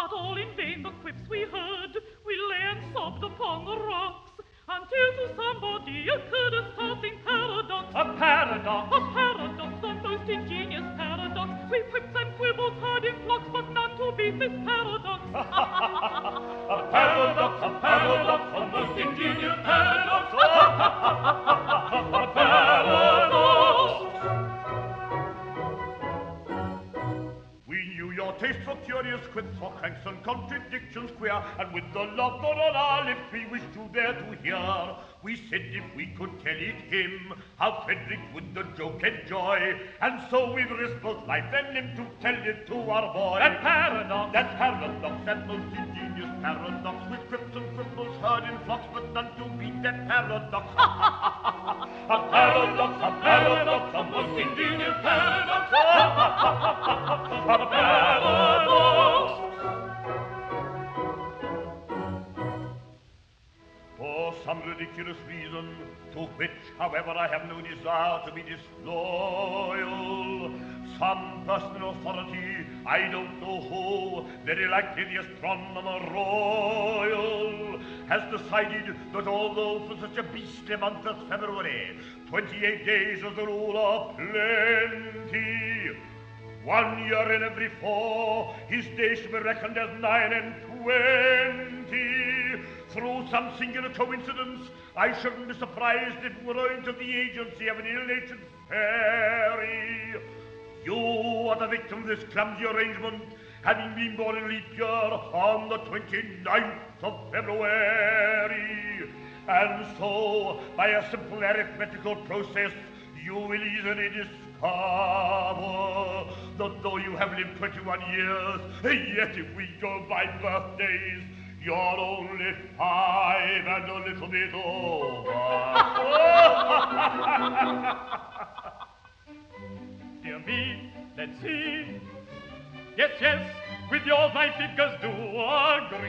But all in vain the quips we heard. We lay and sobbed upon the rocks, until to somebody occurred a startling paradox. A paradox. A paradox, a most ingenious paradox. We quips and quibbles heard in flocks, but none to beat this paradox. A paradox, a most ingenious paradox. A paradox. We knew your taste for curious quips, for cranks and contradictions queer, and with the laughter on our lips we wished you there to hear. We said if we could tell it him, how Frederick would the joke enjoy, and so we've risked both life and limb to tell it to our boy. That paradox, that most ingenious paradox, with quips and quibbles heard in flocks, but none to beat that paradox. A paradox, a most ingenious paradox. A paradox. For some ridiculous reason, to which, however, I have no desire to be disloyal, some personal authority, I don't know who, very likely the astronomer royal, has decided that although for such a beastly month as February, 28 days is the rule of plenty, 1 year in every 4, his days should be reckoned as 9 and 20. Through some singular coincidence, I shouldn't be surprised if we were owing to the agency of an ill-natured fairy. You are the victim of this clumsy arrangement, having been born in leap year on the 29th of February. And so, by a simple arithmetical process, you will easily discover that though you have lived 21 years, yet if we go by birthdays, you're only 5 and a little bit over. Dear me, let's see. Yes, with yours my figures do agree.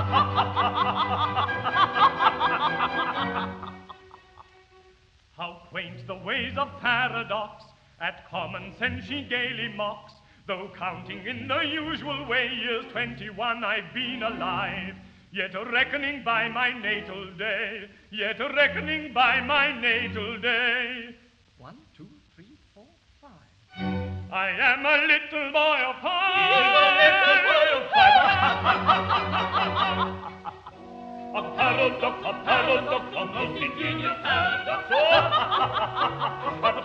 How quaint the ways of paradox, at common sense she gaily mocks. Though counting in the usual way, years 21 I've been alive. Yet reckoning by my natal day, 1, 2, 3, 4, 5. I am a little boy of 5. A paradox, a most ingenious paradox. A